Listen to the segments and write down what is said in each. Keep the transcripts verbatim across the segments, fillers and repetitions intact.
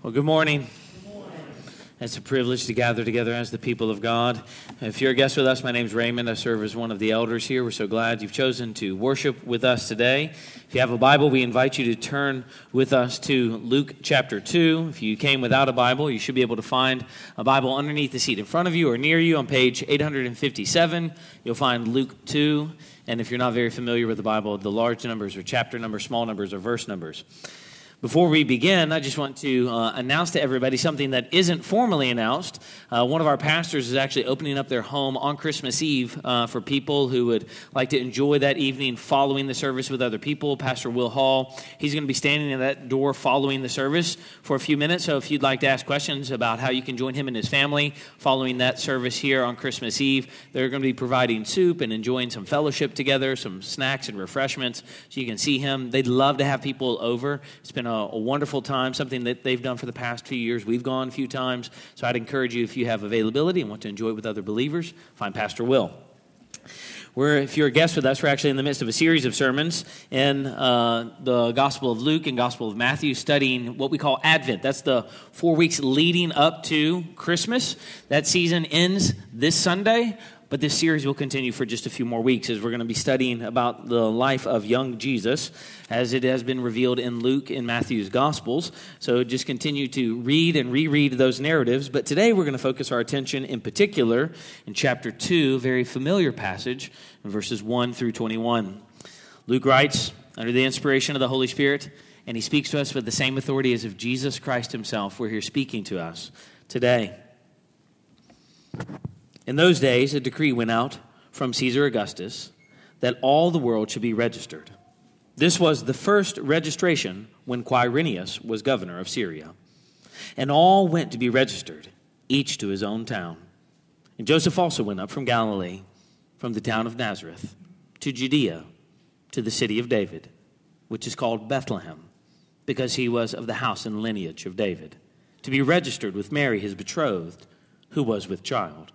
Well, good morning. Good morning. It's a privilege to gather together as the people of God. If you're a guest with us, my name's Raymond. I serve as one of the elders here. We're so glad you've chosen to worship with us today. If you have a Bible, we invite you to turn with us to Luke chapter two. If you came without a Bible, you should be able to find a Bible underneath the seat in front of you or near you on page eight fifty-seven. You'll find Luke two. And if you're not very familiar with the Bible, the large numbers are chapter numbers, small numbers are verse numbers. Before we begin, I just want to uh, announce to everybody something that isn't formally announced. Uh, one of our pastors is actually opening up their home on Christmas Eve uh, for people who would like to enjoy that evening following the service with other people. Pastor Will Hall, he's going to be standing in that door following the service for a few minutes. So if you'd like to ask questions about how you can join him and his family following that service here on Christmas Eve, they're going to be providing soup and enjoying some fellowship together, some snacks and refreshments, so you can see him. They'd love to have people over. It's been a, a wonderful time, something that they've done for the past few years. We've gone a few times. So I'd encourage you, if you have availability and want to enjoy it with other believers, find Pastor Will. We're, if you're a guest with us, we're actually in the midst of a series of sermons in uh, the Gospel of Luke and Gospel of Matthew, studying what we call Advent. That's the four weeks leading up to Christmas. That season ends this Sunday, but this series will continue for just a few more weeks as we're going to be studying about the life of young Jesus as it has been revealed in Luke and Matthew's Gospels. So just continue to read and reread those narratives. But today we're going to focus our attention in particular in chapter two, a very familiar passage, in verses one through twenty-one. Luke writes, under the inspiration of the Holy Spirit, and he speaks to us with the same authority as if Jesus Christ himself were here speaking to us today. In those days, a decree went out from Caesar Augustus that all the world should be registered. This was the first registration when Quirinius was governor of Syria. And all went to be registered, each to his own town. And Joseph also went up from Galilee, from the town of Nazareth, to Judea, to the city of David, which is called Bethlehem, because he was of the house and lineage of David, to be registered with Mary, his betrothed, who was with child.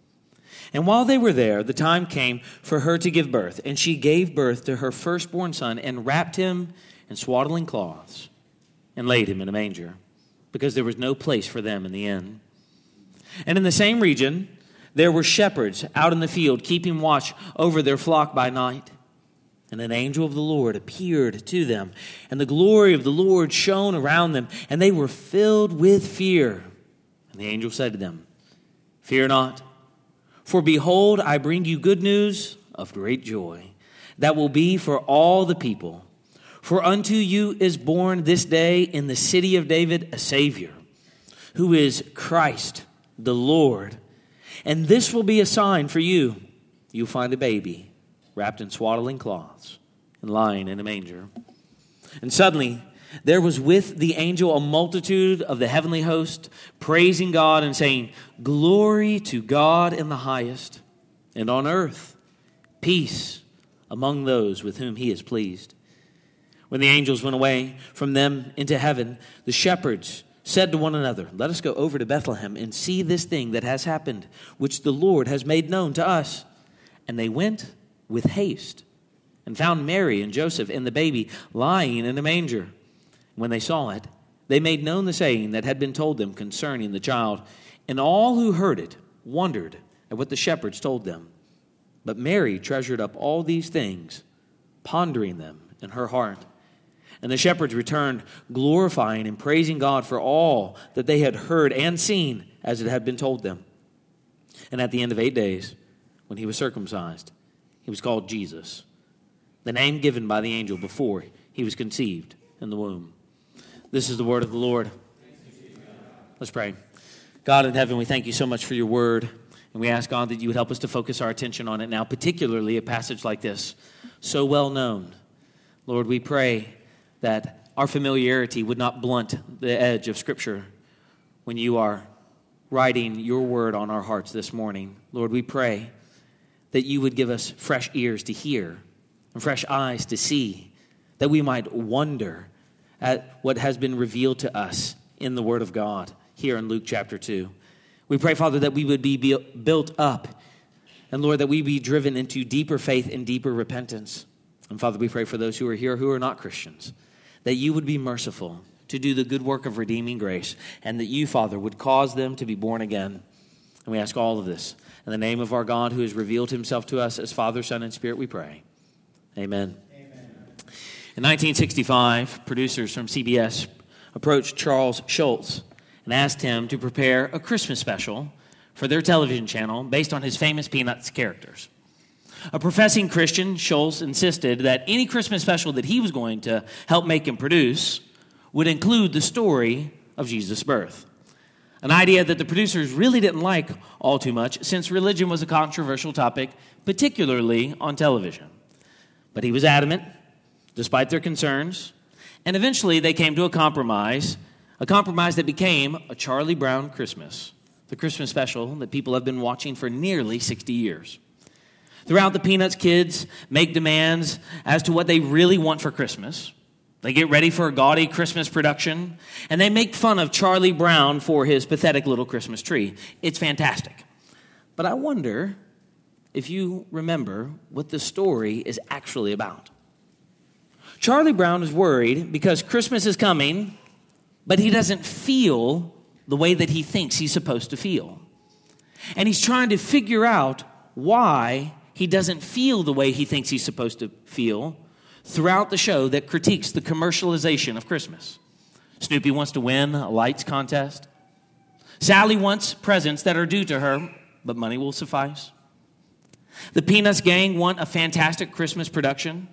And while they were there, the time came for her to give birth, and she gave birth to her firstborn son and wrapped him in swaddling cloths and laid him in a manger, because there was no place for them in the inn. And in the same region, there were shepherds out in the field, keeping watch over their flock by night. And an angel of the Lord appeared to them, and the glory of the Lord shone around them, and they were filled with fear. And the angel said to them, "Fear not. For behold, I bring you good news of great joy, that will be for all the people. For unto you is born this day in the city of David a Savior, who is Christ the Lord. And this will be a sign for you. You'll find a baby wrapped in swaddling cloths and lying in a manger." And suddenly there was with the angel a multitude of the heavenly host, praising God and saying, "Glory to God in the highest, and on earth peace among those with whom he is pleased." When the angels went away from them into heaven, the shepherds said to one another, "Let us go over to Bethlehem and see this thing that has happened, which the Lord has made known to us." And they went with haste and found Mary and Joseph and the baby lying in a manger. When they saw it, they made known the saying that had been told them concerning the child. And all who heard it wondered at what the shepherds told them. But Mary treasured up all these things, pondering them in her heart. And the shepherds returned, glorifying and praising God for all that they had heard and seen as it had been told them. And at the end of eight days, when he was circumcised, he was called Jesus, the name given by the angel before he was conceived in the womb. This is the word of the Lord. Let's pray. God in heaven, we thank you so much for your word. And we ask, God, that you would help us to focus our attention on it now, particularly a passage like this, so well known. Lord, we pray that our familiarity would not blunt the edge of Scripture when you are writing your word on our hearts this morning. Lord, we pray that you would give us fresh ears to hear and fresh eyes to see, that we might wonder at what has been revealed to us in the Word of God here in Luke chapter two. We pray, Father, that we would be built up, and Lord, that we be driven into deeper faith and deeper repentance. And Father, we pray for those who are here who are not Christians, that you would be merciful to do the good work of redeeming grace, and that you, Father, would cause them to be born again. And we ask all of this in the name of our God, who has revealed himself to us as Father, Son, and Spirit, we pray. Amen. Amen. In nineteen sixty-five, producers from C B S approached Charles Schulz and asked him to prepare a Christmas special for their television channel based on his famous Peanuts characters. A professing Christian, Schulz insisted that any Christmas special that he was going to help make and produce would include the story of Jesus' birth. An idea that the producers really didn't like all too much, since religion was a controversial topic, particularly on television. But he was adamant, despite their concerns, and eventually they came to a compromise, a compromise that became a Charlie Brown Christmas, the Christmas special that people have been watching for nearly sixty years. Throughout, the Peanuts kids make demands as to what they really want for Christmas. They get ready for a gaudy Christmas production, and they make fun of Charlie Brown for his pathetic little Christmas tree. It's fantastic. But I wonder if you remember what the story is actually about. Charlie Brown is worried because Christmas is coming, but he doesn't feel the way that he thinks he's supposed to feel. And he's trying to figure out why he doesn't feel the way he thinks he's supposed to feel throughout the show that critiques the commercialization of Christmas. Snoopy wants to win a lights contest. Sally wants presents that are due to her, but money will suffice. The Peanuts gang want a fantastic Christmas production.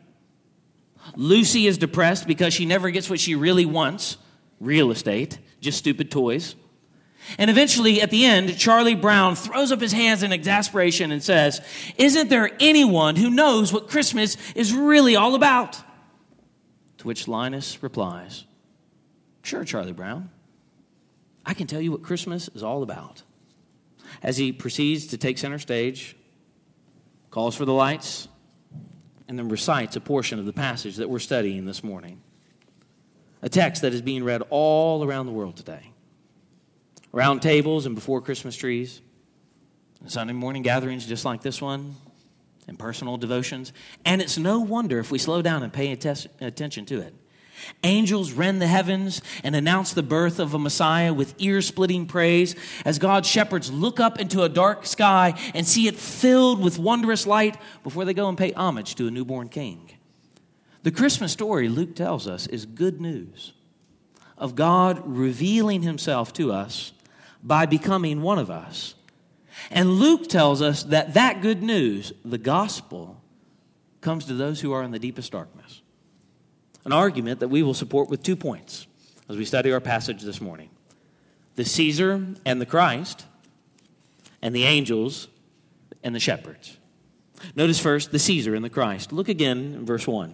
Lucy is depressed because she never gets what she really wants, real estate, just stupid toys. And eventually, at the end, Charlie Brown throws up his hands in exasperation and says, "Isn't there anyone who knows what Christmas is really all about?" To which Linus replies, "Sure, Charlie Brown. I can tell you what Christmas is all about." As he proceeds to take center stage, calls for the lights, and then recites a portion of the passage that we're studying this morning. A text that is being read all around the world today. Around tables and before Christmas trees, Sunday morning gatherings just like this one, and personal devotions. And it's no wonder if we slow down and pay attention to it. Angels rend the heavens and announce the birth of a Messiah with ear-splitting praise as God's shepherds look up into a dark sky and see it filled with wondrous light before they go and pay homage to a newborn king. The Christmas story, Luke tells us, is good news of God revealing himself to us by becoming one of us. And Luke tells us that that good news, the gospel, comes to those who are in the deepest darkness. An argument that we will support with two points as we study our passage this morning. The Caesar and the Christ, and the angels and the shepherds. Notice first the Caesar and the Christ. Look again in verse one.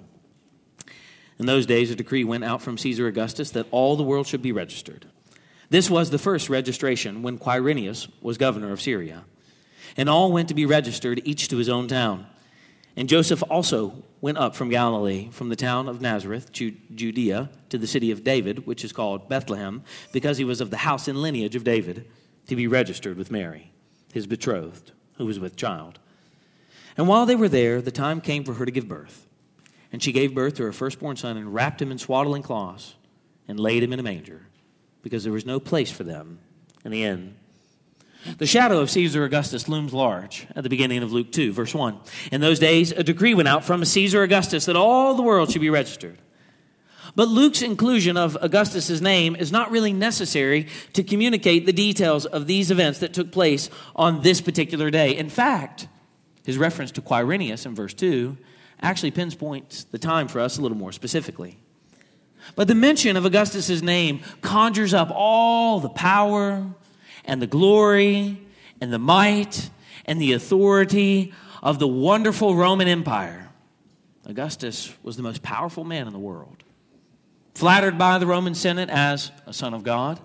In those days, a decree went out from Caesar Augustus that all the world should be registered. This was the first registration when Quirinius was governor of Syria. And all went to be registered, each to his own town. And Joseph also went up from Galilee, from the town of Nazareth, Judea, to the city of David, which is called Bethlehem, because he was of the house and lineage of David, to be registered with Mary, his betrothed, who was with child. And while they were there, the time came for her to give birth. And she gave birth to her firstborn son and wrapped him in swaddling cloths and laid him in a manger, because there was no place for them in the inn. The shadow of Caesar Augustus looms large at the beginning of Luke two, verse one. In those days, a decree went out from Caesar Augustus that all the world should be registered. But Luke's inclusion of Augustus's name is not really necessary to communicate the details of these events that took place on this particular day. In fact, his reference to Quirinius in verse two actually pinpoints the time for us a little more specifically. But the mention of Augustus's name conjures up all the power and the glory and the might and the authority of the wonderful Roman Empire. Augustus was the most powerful man in the world, flattered by the Roman Senate as a son of God,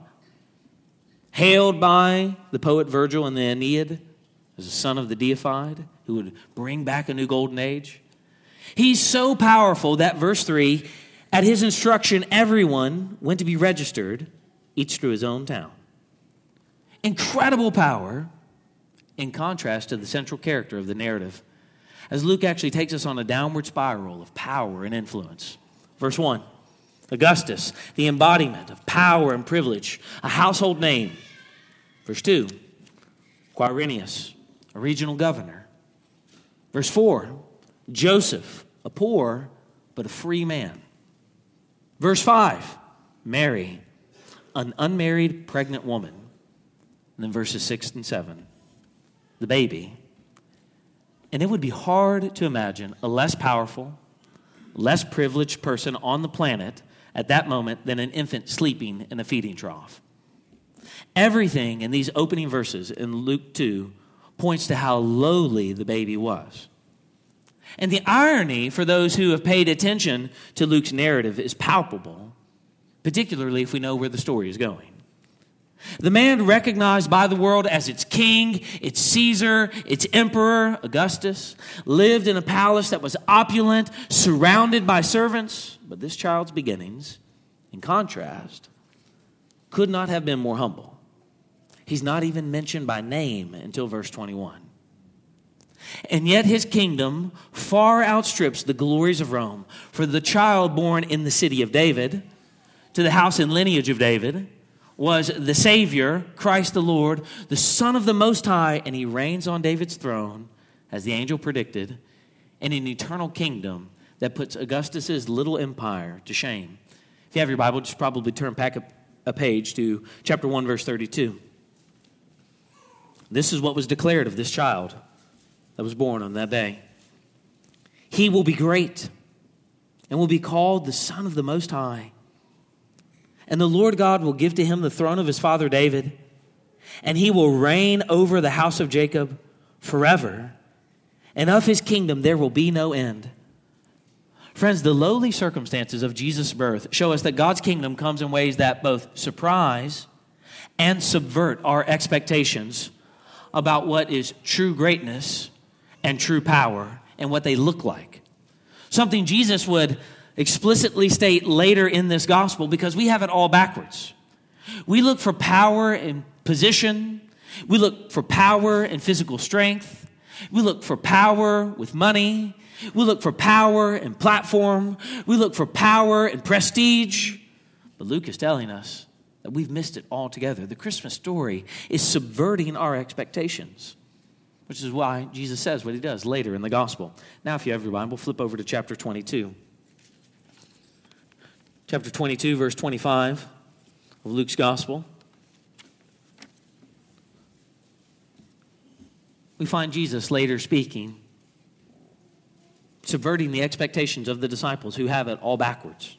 hailed by the poet Virgil in the Aeneid as a son of the deified who would bring back a new golden age. He's so powerful that, verse three, at his instruction, everyone went to be registered, each to his own town. Incredible power in contrast to the central character of the narrative, as Luke actually takes us on a downward spiral of power and influence. Verse one, Augustus, the embodiment of power and privilege, a household name. Verse two, Quirinius, a regional governor. Verse four, Joseph, a poor but a free man. Verse five, Mary, an unmarried pregnant woman. And then verses six and seven, the baby. And it would be hard to imagine a less powerful, less privileged person on the planet at that moment than an infant sleeping in a feeding trough. Everything in these opening verses in Luke two points to how lowly the baby was. And the irony for those who have paid attention to Luke's narrative is palpable, particularly if we know where the story is going. The man recognized by the world as its king, its Caesar, its emperor, Augustus, lived in a palace that was opulent, surrounded by servants. But this child's beginnings, in contrast, could not have been more humble. He's not even mentioned by name until verse twenty-one. And yet his kingdom far outstrips the glories of Rome. For the child born in the city of David, to the house and lineage of David, was the Savior, Christ the Lord, the Son of the Most High, and he reigns on David's throne, as the angel predicted, in an eternal kingdom that puts Augustus's little empire to shame. If you have your Bible, just probably turn back a, a page to chapter one, verse thirty-two. This is what was declared of this child that was born on that day. He will be great and will be called the Son of the Most High. And the Lord God will give to him the throne of his father David, and he will reign over the house of Jacob forever, and of his kingdom there will be no end. Friends, the lowly circumstances of Jesus' birth show us that God's kingdom comes in ways that both surprise and subvert our expectations about what is true greatness and true power and what they look like. Something Jesus would explicitly state later in this gospel, because we have it all backwards. We look for power and position. We look for power and physical strength. We look for power with money. We look for power and platform. We look for power and prestige. But Luke is telling us that we've missed it altogether. The Christmas story is subverting our expectations, which is why Jesus says what he does later in the gospel. Now, if you have your Bible, flip over to chapter twenty-two. Chapter twenty-two, verse twenty-five of Luke's gospel. We find Jesus later speaking, subverting the expectations of the disciples who have it all backwards.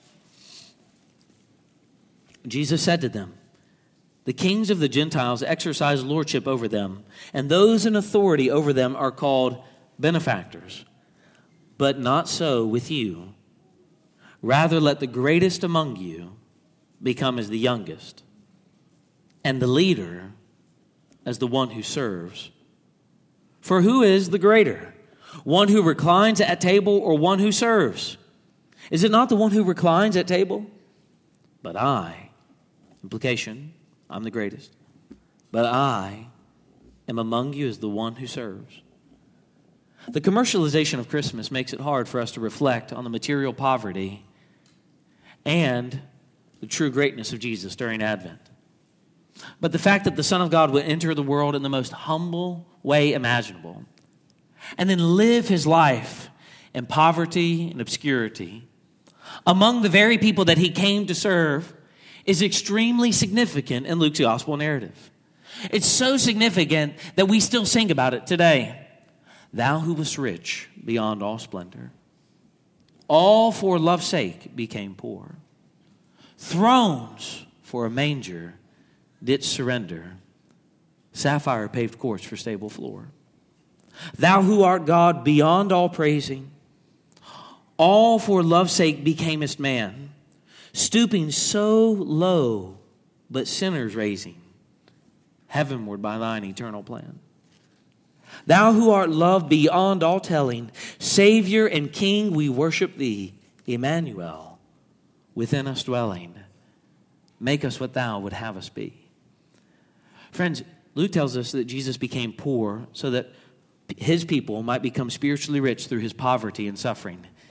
Jesus said to them, "The kings of the Gentiles exercise lordship over them, and those in authority over them are called benefactors. But not so with you. Rather, let the greatest among you become as the youngest, and the leader as the one who serves. For who is the greater, one who reclines at table or one who serves? Is it not the one who reclines at table? But I," implication, I'm the greatest, "but I am among you as the one who serves." The commercialization of Christmas makes it hard for us to reflect on the material poverty and the true greatness of Jesus during Advent. But the fact that the Son of God would enter the world in the most humble way imaginable and then live his life in poverty and obscurity among the very people that he came to serve is extremely significant in Luke's gospel narrative. It's so significant that we still sing about it today. Thou who wast rich beyond all splendor, all for love's sake became poor. Thrones for a manger didst surrender, sapphire paved courts for stable floor. Thou who art God beyond all praising, all for love's sake becamest man, stooping so low, but sinners raising, heavenward by thine eternal plan. Thou who art loved beyond all telling, Savior and King, we worship thee, Emmanuel, within us dwelling. Make us what thou would have us be. Friends, Luke tells us that Jesus became poor so that his people might become spiritually rich through his poverty and suffering.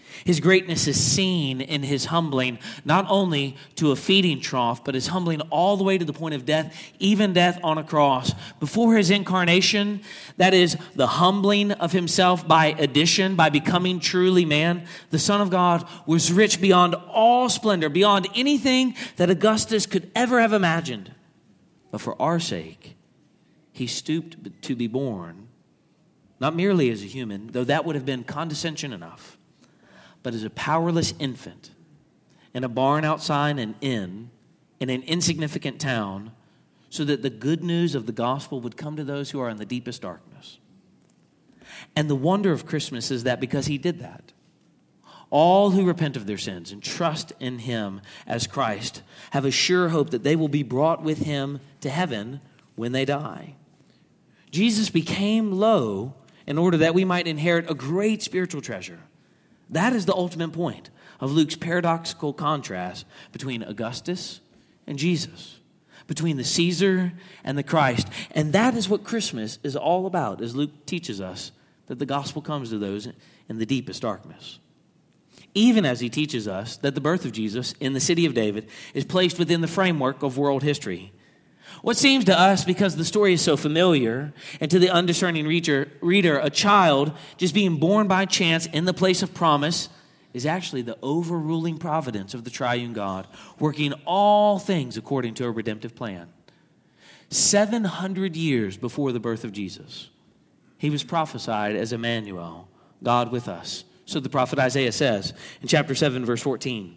His greatness is seen in his humbling, not only to a feeding trough, but his humbling all the way to the point of death, even death on a cross. Before his incarnation, that is the humbling of himself by addition, by becoming truly man, the Son of God was rich beyond all splendor, beyond anything that Augustus could ever have imagined. But for our sake, he stooped to be born, not merely as a human, though that would have been condescension enough, but as a powerless infant in a barn outside an inn in an insignificant town, so that the good news of the gospel would come to those who are in the deepest darkness. And the wonder of Christmas is that because he did that, all who repent of their sins and trust in him as Christ have a sure hope that they will be brought with him to heaven when they die. Jesus became low in order that we might inherit a great spiritual treasure. That is the ultimate point of Luke's paradoxical contrast between Augustus and Jesus, between the Caesar and the Christ. And that is what Christmas is all about, as Luke teaches us that the gospel comes to those in the deepest darkness. Even as he teaches us that the birth of Jesus in the city of David is placed within the framework of world history. What seems to us, because the story is so familiar, and to the undiscerning reader, reader, a child just being born by chance in the place of promise, is actually the overruling providence of the triune God, working all things according to a redemptive plan. seven hundred years before the birth of Jesus, he was prophesied as Emmanuel, God with us. So the prophet Isaiah says in chapter seven, verse fourteen,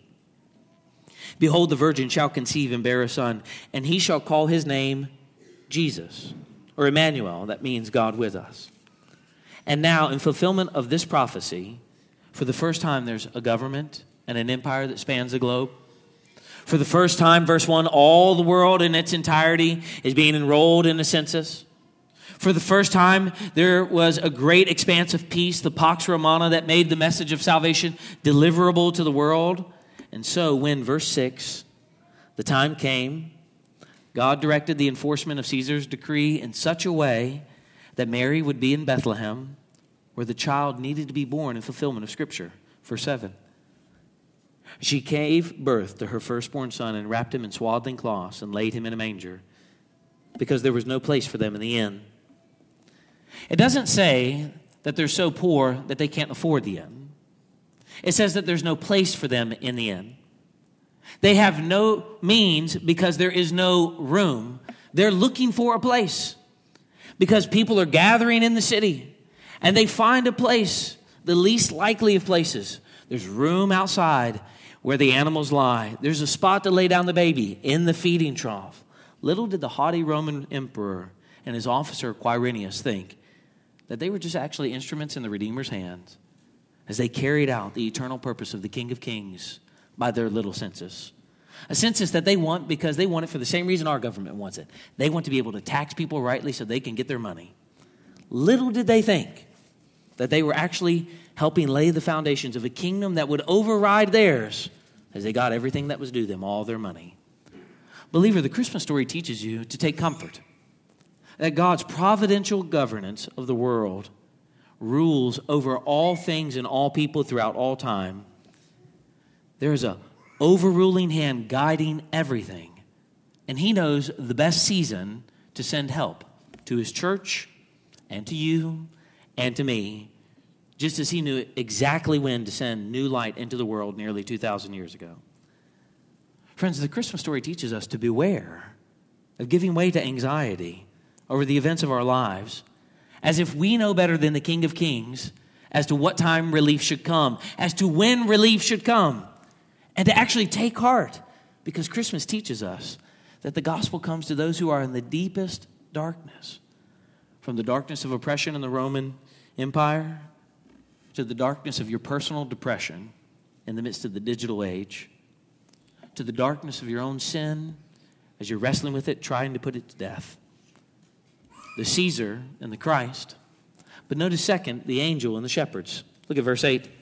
"Behold, the virgin shall conceive and bear a son, and he shall call his name Jesus," or Emmanuel. That means God with us. And now, in fulfillment of this prophecy, for the first time, there's a government and an empire that spans the globe. For the first time, verse one, all the world in its entirety is being enrolled in a census. For the first time, there was a great expanse of peace, the Pax Romana, that made the message of salvation deliverable to the world. And so when, verse six, the time came, God directed the enforcement of Caesar's decree in such a way that Mary would be in Bethlehem, where the child needed to be born in fulfillment of Scripture. Verse seven. She gave birth to her firstborn son and wrapped him in swaddling cloths and laid him in a manger, because there was no place for them in the inn. It doesn't say that they're so poor that they can't afford the inn. It says that there's no place for them in the inn. They have no means because there is no room. They're looking for a place because people are gathering in the city, and they find a place, the least likely of places. There's room outside where the animals lie. There's a spot to lay down the baby in the feeding trough. Little did the haughty Roman emperor and his officer Quirinius think that they were just actually instruments in the Redeemer's hands as they carried out the eternal purpose of the King of Kings by their little census. A census that they want because they want it for the same reason our government wants it. They want to be able to tax people rightly so they can get their money. Little did they think that they were actually helping lay the foundations of a kingdom that would override theirs as they got everything that was due them, all their money. Believer, the Christmas story teaches you to take comfort that God's providential governance of the world rules over all things and all people throughout all time. There is a overruling hand guiding everything, and he knows the best season to send help to his church and to you and to me, just as he knew exactly when to send new light into the world nearly two thousand years ago. Friends, the Christmas story teaches us to beware of giving way to anxiety over the events of our lives, as if we know better than the King of Kings as to what time relief should come, as to when relief should come, and to actually take heart, because Christmas teaches us that the gospel comes to those who are in the deepest darkness, from the darkness of oppression in the Roman Empire to the darkness of your personal depression in the midst of the digital age, to the darkness of your own sin as you're wrestling with it, trying to put it to death. The Caesar and the Christ. But notice second, the angel and the shepherds. Look at verse eight.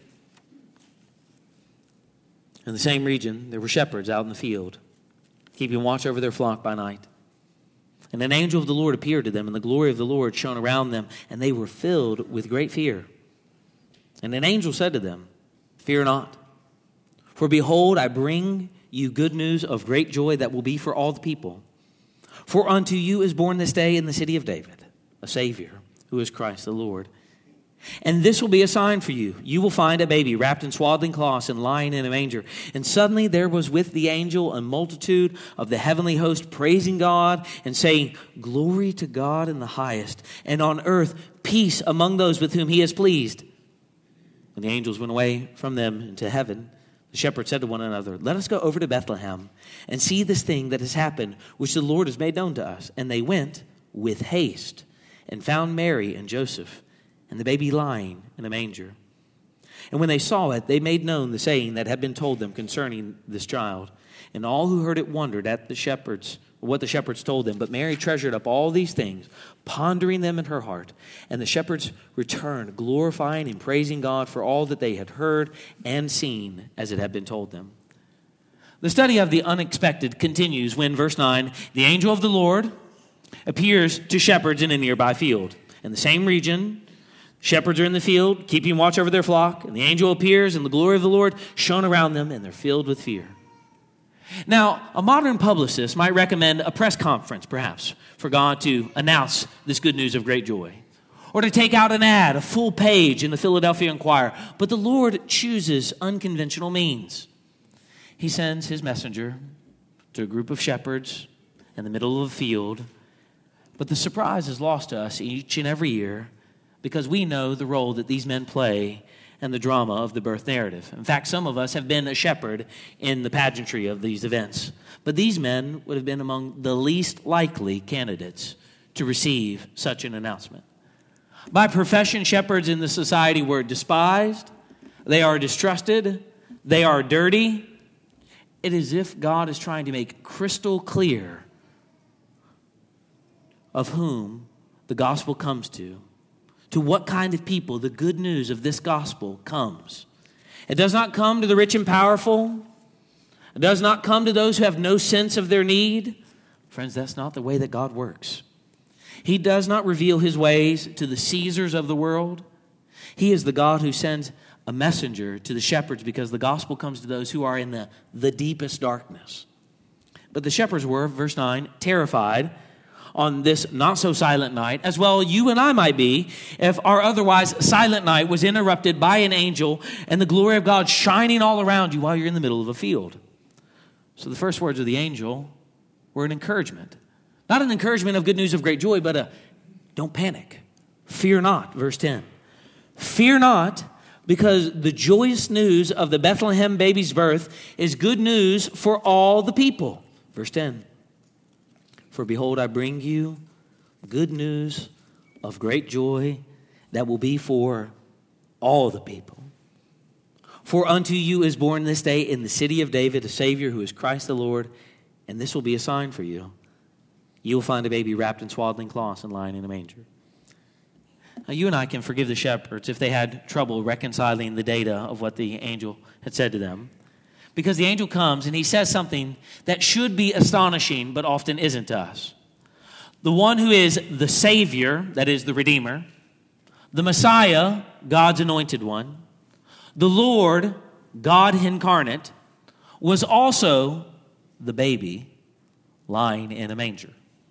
In the same region, there were shepherds out in the field, keeping watch over their flock by night. And an angel of the Lord appeared to them, and the glory of the Lord shone around them, and they were filled with great fear. And an angel said to them, Fear not. For behold, I bring you good news of great joy that will be for all the people. For unto you is born this day in the city of David a Savior, who is Christ the Lord. And this will be a sign for you. You will find a baby wrapped in swaddling cloths and lying in a manger. And suddenly there was with the angel a multitude of the heavenly host praising God and saying, Glory to God in the highest, and on earth peace among those with whom he is pleased. When the angels went away from them into heaven, the shepherds said to one another, Let us go over to Bethlehem and see this thing that has happened, which the Lord has made known to us. And they went with haste and found Mary and Joseph and the baby lying in a manger. And when they saw it, they made known the saying that had been told them concerning this child. And all who heard it wondered at the shepherds, what the shepherds told them. But Mary treasured up all these things, pondering them in her heart. And the shepherds returned, glorifying and praising God for all that they had heard and seen as it had been told them. The study of the unexpected continues when, verse nine, the angel of the Lord appears to shepherds in a nearby field. In the same region, shepherds are in the field, keeping watch over their flock, and the angel appears, and the glory of the Lord shone around them, and they're filled with fear. Now, a modern publicist might recommend a press conference, perhaps, for God to announce this good news of great joy, or to take out an ad, a full page in the Philadelphia Inquirer. But the Lord chooses unconventional means. He sends his messenger to a group of shepherds in the middle of a field, but the surprise is lost to us each and every year, because we know the role that these men play in the drama of the birth narrative. In fact, some of us have been a shepherd in the pageantry of these events. But these men would have been among the least likely candidates to receive such an announcement. By profession, shepherds in the society were despised. They are distrusted. They are dirty. It is as if God is trying to make crystal clear of whom the gospel comes to. To what kind of people the good news of this gospel comes. It does not come to the rich and powerful. It does not come to those who have no sense of their need. Friends, that's not the way that God works. He does not reveal his ways to the Caesars of the world. He is the God who sends a messenger to the shepherds because the gospel comes to those who are in the, the deepest darkness. But the shepherds were, verse nine, terrified on this not-so-silent night, as well you and I might be, if our otherwise silent night was interrupted by an angel and the glory of God shining all around you while you're in the middle of a field. So the first words of the angel were an encouragement. Not an encouragement of good news of great joy, but a don't panic. Fear not, verse ten. Fear not, because the joyous news of the Bethlehem baby's birth is good news for all the people. Verse ten. For behold, I bring you good news of great joy that will be for all the people. For unto you is born this day in the city of David a Savior who is Christ the Lord, and this will be a sign for you. You will find a baby wrapped in swaddling cloths and lying in a manger. Now, you and I can forgive the shepherds if they had trouble reconciling the data of what the angel had said to them. Because the angel comes and he says something that should be astonishing, but often isn't to us. The one who is the Savior, that is the Redeemer, the Messiah, God's anointed one, the Lord, God incarnate, was also the baby lying in a manger.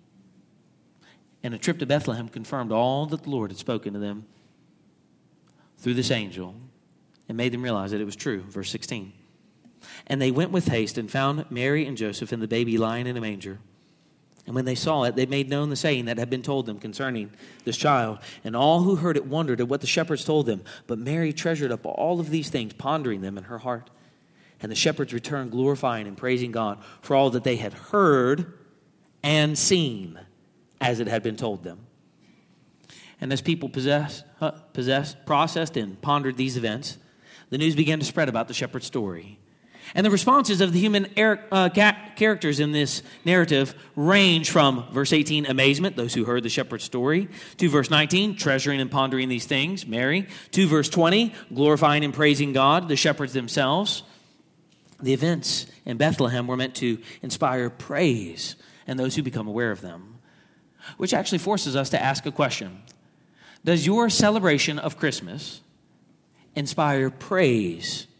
And a trip to Bethlehem confirmed all that the Lord had spoken to them through this angel and made them realize that it was true. Verse sixteen. And they went with haste and found Mary and Joseph and the baby lying in a manger. And when they saw it, they made known the saying that had been told them concerning this child. And all who heard it wondered at what the shepherds told them. But Mary treasured up all of these things, pondering them in her heart. And the shepherds returned, glorifying and praising God for all that they had heard and seen, as it had been told them. And as people possessed, uh, possessed, processed and pondered these events, the news began to spread about the shepherd's story. And the responses of the human er- uh, ca- characters in this narrative range from, verse eighteen, amazement, those who heard the shepherd's story, to verse nineteen, treasuring and pondering these things, Mary, to verse twenty, glorifying and praising God, the shepherds themselves. The events in Bethlehem were meant to inspire praise and those who become aware of them, which actually forces us to ask a question. Does your celebration of Christmas inspire praise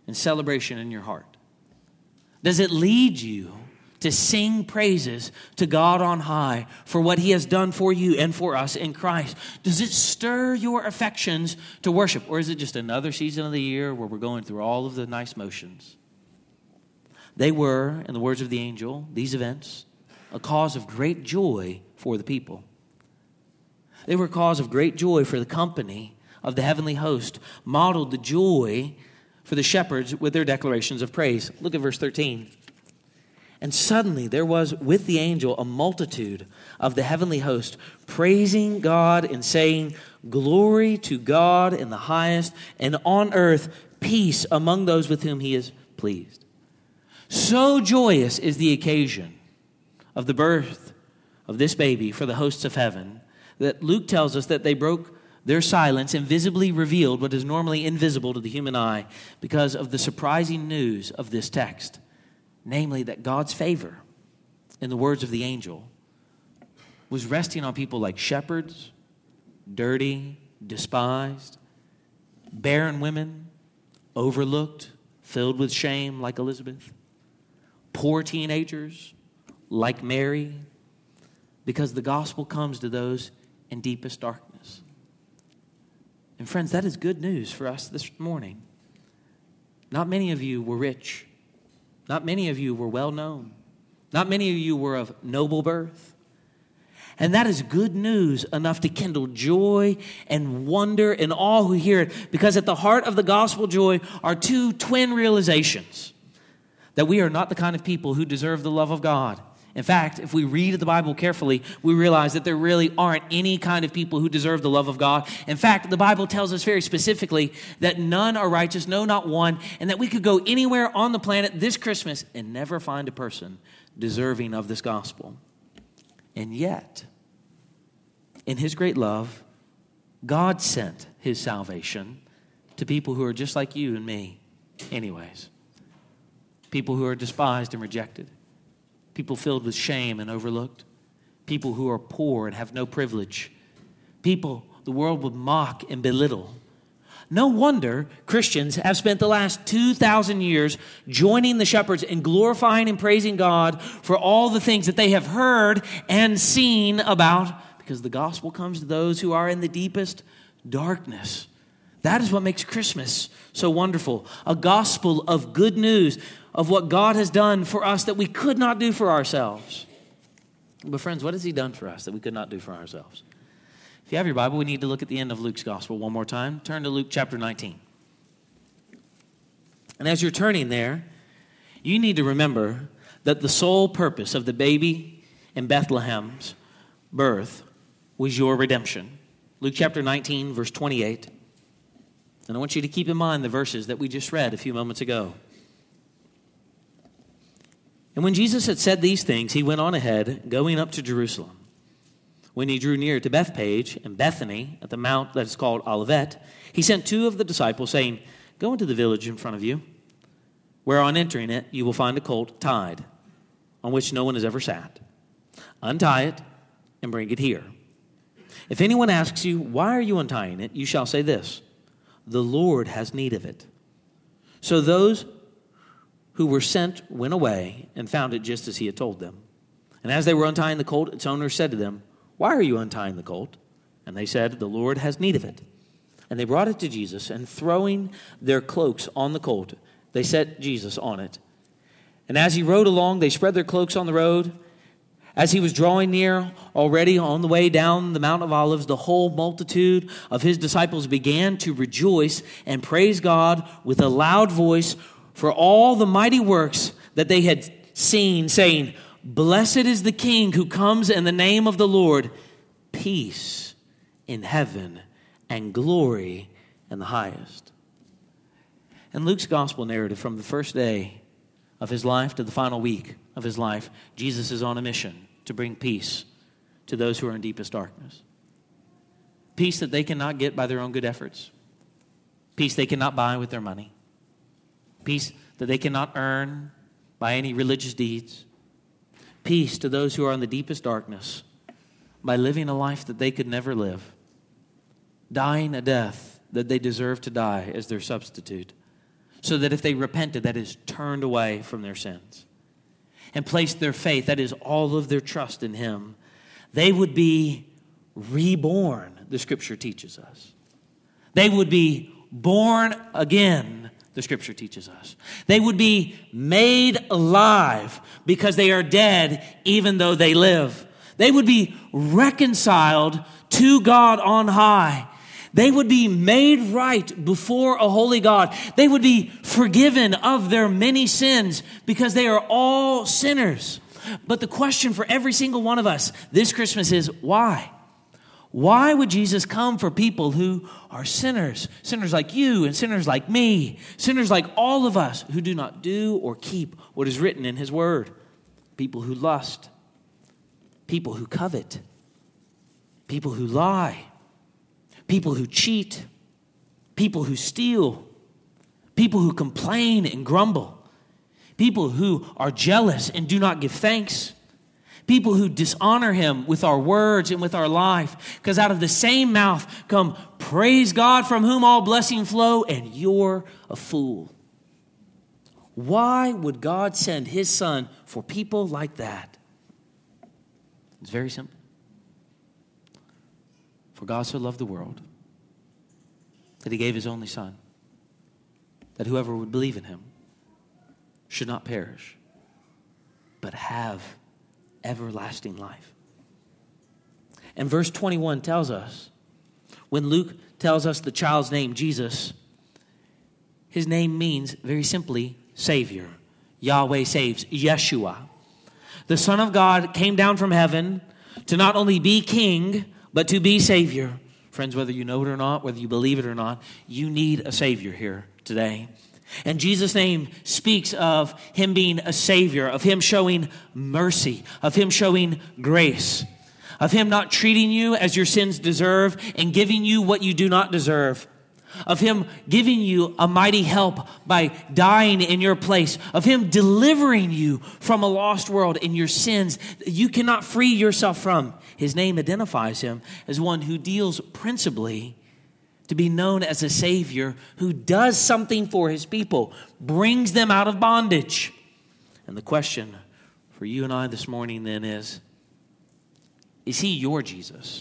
and celebration in your heart? Does it lead you to sing praises to God on high for what he has done for you and for us in Christ? Does it stir your affections to worship? Or is it just another season of the year where we're going through all of the nice motions? They were, in the words of the angel, these events, a cause of great joy for the people. They were a cause of great joy for the company of the heavenly host, modeled the joy for the shepherds with their declarations of praise. Look at verse thirteen. And suddenly there was with the angel a multitude of the heavenly host, praising God and saying, "Glory to God in the highest, and on earth peace among those with whom he is pleased." So joyous is the occasion of the birth of this baby for the hosts of heaven that Luke tells us that they broke their silence and visibly revealed what is normally invisible to the human eye because of the surprising news of this text. Namely, that God's favor, in the words of the angel, was resting on people like shepherds, dirty, despised, barren women, overlooked, filled with shame like Elizabeth, poor teenagers like Mary, because the gospel comes to those in deepest darkness. And friends, that is good news for us this morning. Not many of you were rich. Not many of you were well known. Not many of you were of noble birth. And that is good news enough to kindle joy and wonder in all who hear it, because at the heart of the gospel joy are two twin realizations: that we are not the kind of people who deserve the love of God. In fact, if we read the Bible carefully, we realize that there really aren't any kind of people who deserve the love of God. In fact, the Bible tells us very specifically that none are righteous, no, not one, and that we could go anywhere on the planet this Christmas and never find a person deserving of this gospel. And yet, in his great love, God sent his salvation to people who are just like you and me anyways. People who are despised and rejected. People filled with shame and overlooked. People who are poor and have no privilege. People the world would mock and belittle. No wonder Christians have spent the last two thousand years joining the shepherds in glorifying and praising God for all the things that they have heard and seen about, because the gospel comes to those who are in the deepest darkness. That is what makes Christmas so wonderful. A gospel of good news of what God has done for us that we could not do for ourselves. But friends, what has he done for us that we could not do for ourselves? If you have your Bible, we need to look at the end of Luke's gospel one more time. Turn to Luke chapter nineteen. And as you're turning there, you need to remember that the sole purpose of the baby in Bethlehem's birth was your redemption. Luke chapter nineteen, verse twenty-eight. And I want you to keep in mind the verses that we just read a few moments ago. And when Jesus had said these things, he went on ahead, going up to Jerusalem. When he drew near to Bethpage and Bethany at the mount that is called Olivet, he sent two of the disciples, saying, "Go into the village in front of you, where on entering it you will find a colt tied, on which no one has ever sat. Untie it and bring it here. If anyone asks you, 'Why are you untying it?' you shall say this, 'The Lord has need of it.'" So those who were sent went away and found it just as he had told them. And as they were untying the colt, its owner said to them, "Why are you untying the colt?" And they said, "The Lord has need of it." And they brought it to Jesus, and throwing their cloaks on the colt, they set Jesus on it. And as he rode along, they spread their cloaks on the road. As he was drawing near, already on the way down the Mount of Olives, the whole multitude of his disciples began to rejoice and praise God with a loud voice for all the mighty works that they had seen, saying, "Blessed is the King who comes in the name of the Lord. Peace in heaven and glory in the highest." In Luke's gospel narrative, from the first day of his life to the final week of his life, Jesus is on a mission to bring peace to those who are in deepest darkness. Peace that they cannot get by their own good efforts. Peace they cannot buy with their money. Peace that they cannot earn by any religious deeds. Peace to those who are in the deepest darkness by living a life that they could never live. Dying a death that they deserve to die as their substitute. so that if they repented, that is, turned away from their sins, and placed their faith, that is, all of their trust in him, they would be reborn, the Scripture teaches us. They would be born again, the Scripture teaches us. They would be made alive because they are dead even though they live. They would be reconciled to God on high. They would be made right before a holy God. They would be forgiven of their many sins because they are all sinners. But the question for every single one of us this Christmas is, why? Why would Jesus come for people who are sinners? Sinners like you and sinners like me. Sinners like all of us who do not do or keep what is written in his word. People who lust. People who covet. People who lie. People who cheat. People who steal. People who complain and grumble. People who are jealous and do not give thanks. People who dishonor him with our words and with our life. Because out of the same mouth come, praise God from whom all blessing flow, and you're a fool. Why would God send his son for people like that? It's very simple. For God so loved the world that he gave his only son, that whoever would believe in him should not perish, but have everlasting life. And verse twenty-one tells us, when Luke tells us the child's name, Jesus, his name means very simply Savior. Yahweh saves, Yeshua. The Son of God came down from heaven to not only be king, but to be Savior. Friends, whether you know it or not, whether you believe it or not, you need a Savior here today. And Jesus' name speaks of him being a Savior, of him showing mercy, of him showing grace, of him not treating you as your sins deserve and giving you what you do not deserve, of him giving you a mighty help by dying in your place, of him delivering you from a lost world and your sins that you cannot free yourself from. His name identifies him as one who deals principally to be known as a Savior who does something for his people, brings them out of bondage. And the question for you and I this morning then is, is he your Jesus?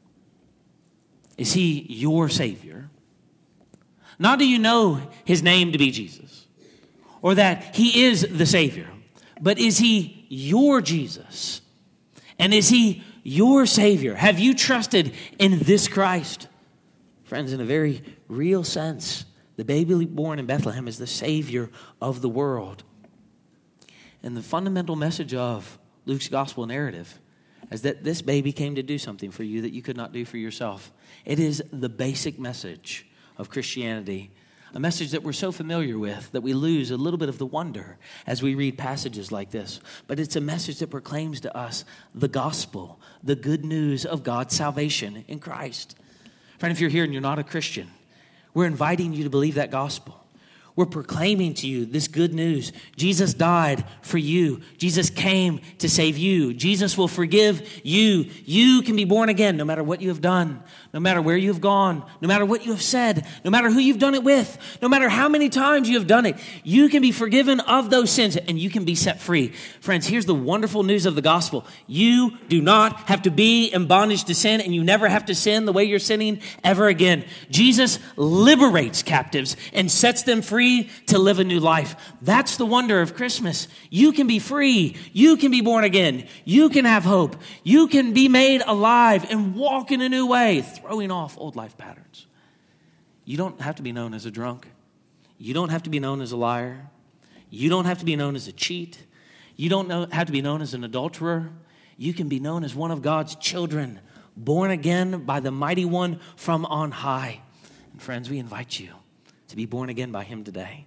Is he your Savior? Not do you know his name to be Jesus, or that he is the Savior, but is he your Jesus? And is he your Savior? Have you trusted in this Christ? Friends, in a very real sense, the baby born in Bethlehem is the Savior of the world. And the fundamental message of Luke's gospel narrative is that this baby came to do something for you that you could not do for yourself. It is the basic message of Christianity, a message that we're so familiar with that we lose a little bit of the wonder as we read passages like this. But it's a message that proclaims to us the gospel, the good news of God's salvation in Christ. Friend, if you're here and you're not a Christian, we're inviting you to believe that gospel. We're proclaiming to you this good news. Jesus died for you. Jesus came to save you. Jesus will forgive you. You can be born again no matter what you have done, no matter where you have gone, no matter what you have said, no matter who you've done it with, no matter how many times you have done it. You can be forgiven of those sins and you can be set free. Friends, here's the wonderful news of the gospel. You do not have to be in bondage to sin, and you never have to sin the way you're sinning ever again. Jesus liberates captives and sets them free to live a new life. That's the wonder of Christmas. You can be free. You can be born again. You can have hope. You can be made alive and walk in a new way, throwing off old life patterns. You don't have to be known as a drunk. You don't have to be known as a liar. You don't have to be known as a cheat. You don't know, have to be known as an adulterer. You can be known as one of God's children, born again by the mighty one from on high. And friends, we invite you to be born again by him today.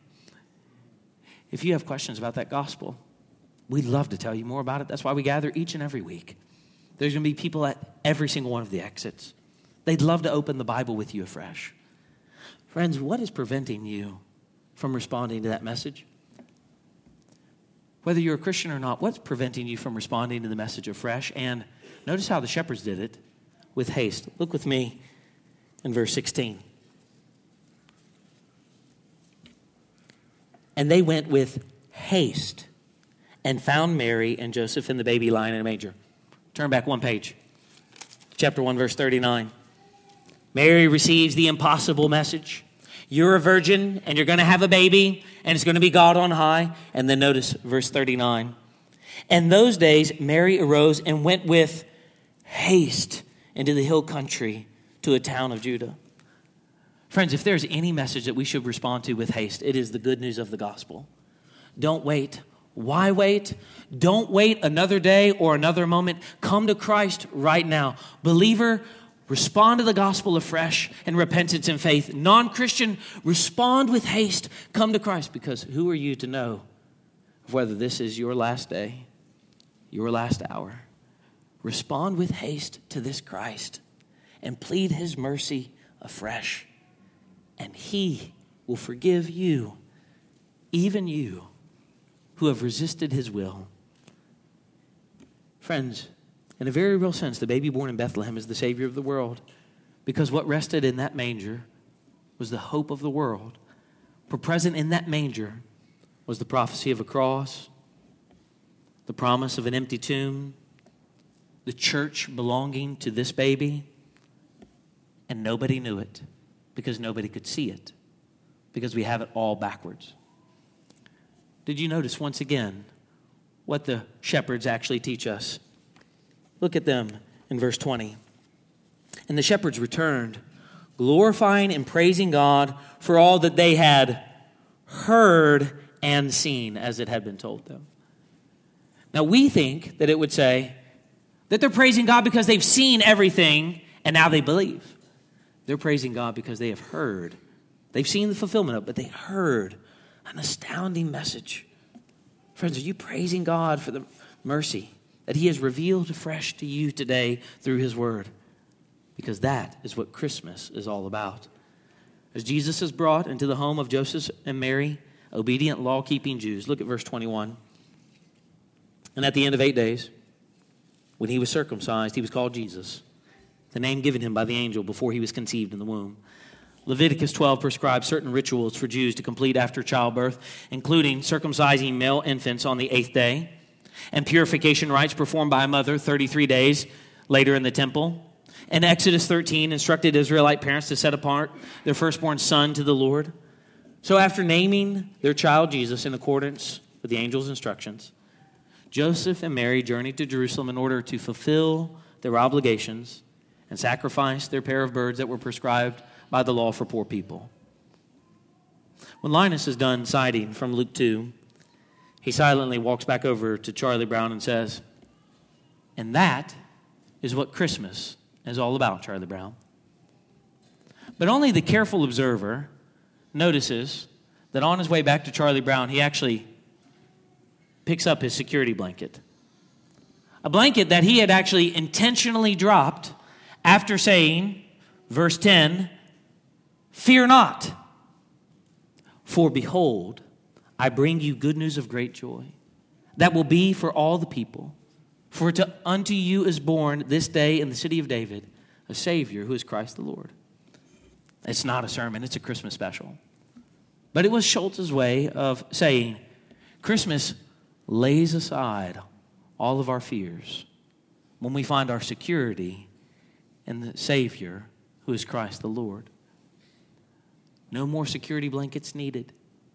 If you have questions about that gospel, we'd love to tell you more about it. That's why we gather each and every week. There's going to be people at every single one of the exits. They'd love to open the Bible with you afresh. Friends, what is preventing you from responding to that message? Whether you're a Christian or not, what's preventing you from responding to the message afresh? And notice how the shepherds did it with haste. Look with me in verse sixteen. And they went with haste and found Mary and Joseph and the baby lying in a manger. Turn back one page. Chapter one, verse thirty-nine. Mary receives the impossible message. You're a virgin and you're going to have a baby and it's going to be God on high. And then notice verse thirty-nine. And those days Mary arose and went with haste into the hill country to a town of Judah. Friends, if there's any message that we should respond to with haste, it is the good news of the gospel. Don't wait. Why wait? Don't wait another day or another moment. Come to Christ right now. Believer, respond to the gospel afresh in repentance and faith. Non-Christian, respond with haste. Come to Christ, because who are you to know whether this is your last day, your last hour? Respond with haste to this Christ and plead his mercy afresh. And he will forgive you, even you, who have resisted his will. Friends, in a very real sense, the baby born in Bethlehem is the Savior of the world, because what rested in that manger was the hope of the world. For present in that manger was the prophecy of a cross, the promise of an empty tomb, the church belonging to this baby, and nobody knew it because nobody could see it, because we have it all backwards. Did you notice once again what the shepherds actually teach us? Look at them in verse twenty. And the shepherds returned, glorifying and praising God for all that they had heard and seen, as it had been told them. Now we think that it would say that they're praising God because they've seen everything and now they believe. They're praising God because they have heard. They've seen the fulfillment of it, but they heard an astounding message. Friends, are you praising God for the mercy that he has revealed afresh to you today through his word? Because that is what Christmas is all about. As Jesus is brought into the home of Joseph and Mary, obedient law-keeping Jews. Look at verse twenty-one. And at the end of eight days, when he was circumcised, he was called Jesus, the name given him by the angel before he was conceived in the womb. Leviticus twelve prescribes certain rituals for Jews to complete after childbirth, including circumcising male infants on the eighth day, and purification rites performed by a mother thirty-three days later in the temple. And Exodus thirteen instructed Israelite parents to set apart their firstborn son to the Lord. So after naming their child Jesus in accordance with the angel's instructions, Joseph and Mary journeyed to Jerusalem in order to fulfill their obligations and sacrifice their pair of birds that were prescribed by the law for poor people. When Linus is done citing from Luke two, he silently walks back over to Charlie Brown and says, and that is what Christmas is all about, Charlie Brown. But only the careful observer notices that on his way back to Charlie Brown, he actually picks up his security blanket. A blanket that he had actually intentionally dropped after saying, verse ten, fear not, for behold, I bring you good news of great joy that will be for all the people. For to, unto you is born this day in the city of David a Savior who is Christ the Lord. It's not a sermon, it's a Christmas special. But it was Schultz's way of saying, Christmas lays aside all of our fears when we find our security in the Savior who is Christ the Lord. No more security blankets needed.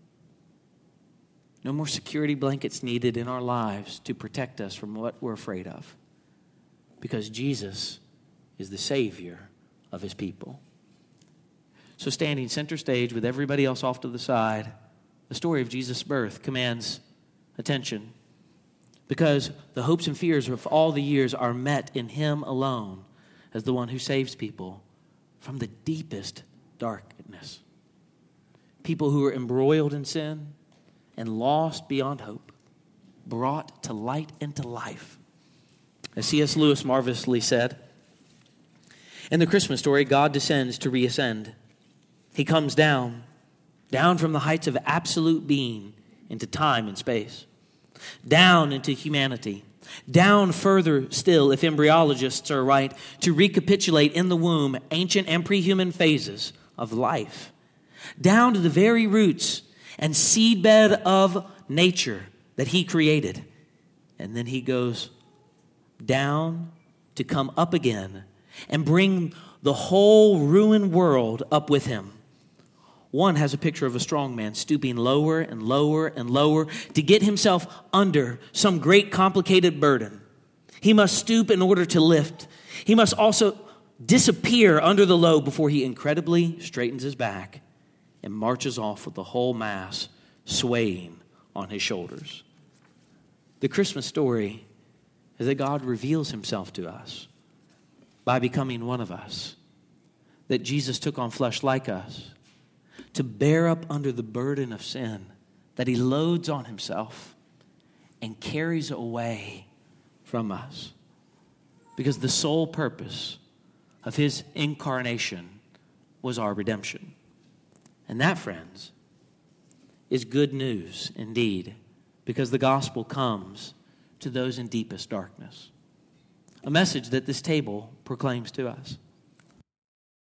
No more security blankets needed in our lives to protect us from what we're afraid of. Because Jesus is the Savior of his people. So standing center stage with everybody else off to the side, the story of Jesus' birth commands attention. Because the hopes and fears of all the years are met in him alone as the one who saves people from the deepest darkness. People who are embroiled in sin and lost beyond hope, brought to light and to life. As C S Lewis marvelously said, in the Christmas story, God descends to reascend. He comes down, down from the heights of absolute being into time and space, down into humanity, down further still, if embryologists are right, to recapitulate in the womb ancient and pre-human phases of life, down to the very roots and seedbed of nature that he created. And then he goes down to come up again and bring the whole ruined world up with him. One has a picture of a strong man stooping lower and lower and lower to get himself under some great complicated burden. He must stoop in order to lift. He must also disappear under the load before he incredibly straightens his back and marches off with the whole mass swaying on his shoulders. The Christmas story is that God reveals himself to us by becoming one of us, that Jesus took on flesh like us to bear up under the burden of sin that he loads on himself and carries away from us. Because the sole purpose of his incarnation was our redemption. And that, friends, is good news indeed, because the gospel comes to those in deepest darkness. A message that this table proclaims to us.